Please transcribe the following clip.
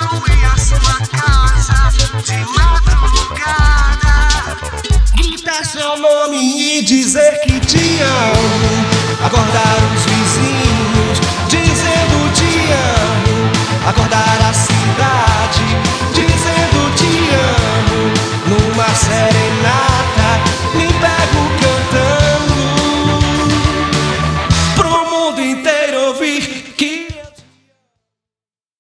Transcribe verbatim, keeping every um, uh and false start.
eu ia à sua casa de madrugada, gritar seu nome e dizer que te amo, acordar os